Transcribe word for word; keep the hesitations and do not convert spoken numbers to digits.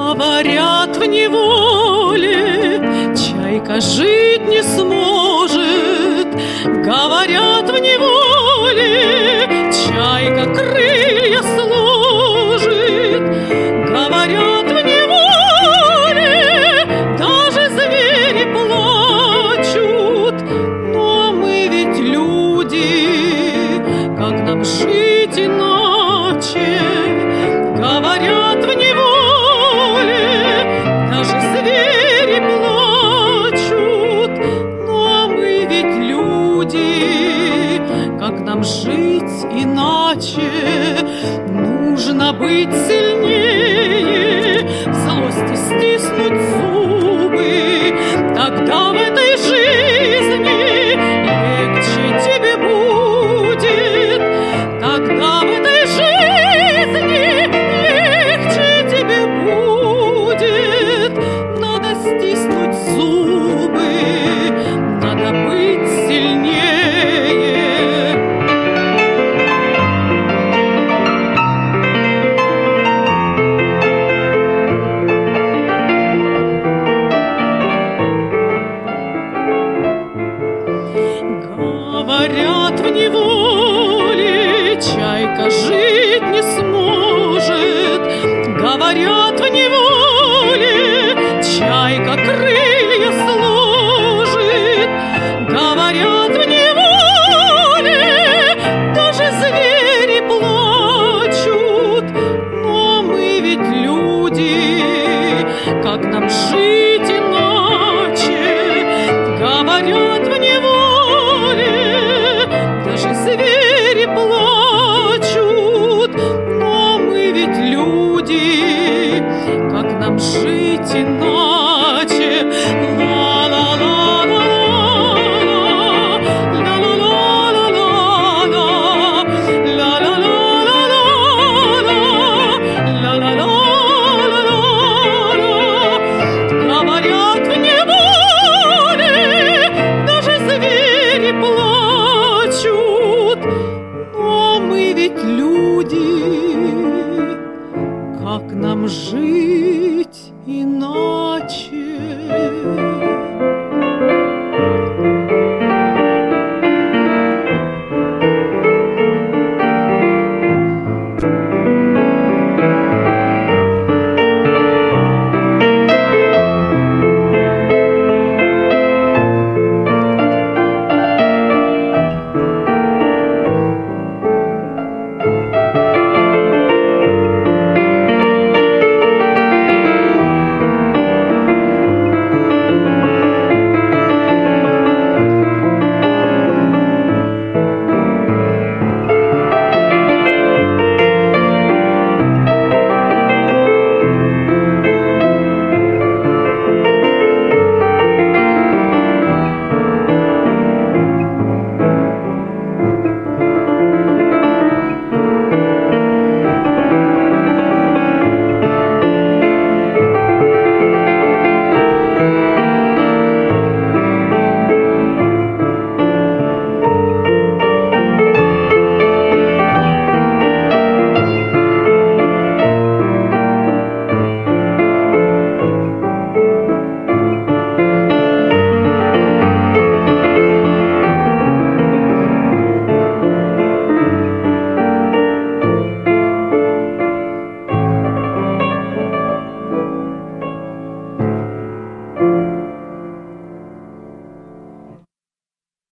Говорят в неволе, чайка жить не сможет. Говорят в неволе, чайка крылья сложит. Говорят в неволе, даже звери плачут. Но мы ведь люди, как нам жить иначе? Говорят в неволе, даже звери плачут. Но мы ведь люди, как нам жить иначе? Нужно быть сильнее, в злости стиснуть зубы. Тогда в этой жизни легче тебе будет. Тогда в этой жизни легче тебе будет. Надо стиснуть зубы, надо быть сильнее. Говорят в неволе, чайка жить не сможет. Говорят в неволе, чайка крылья сложит. Говорят в неволе, даже звери плачут. Но мы ведь люди, как нам жить иначе? Говорят в неволе, даже звери плачут. Но мы ведь люди, как нам жить иначе?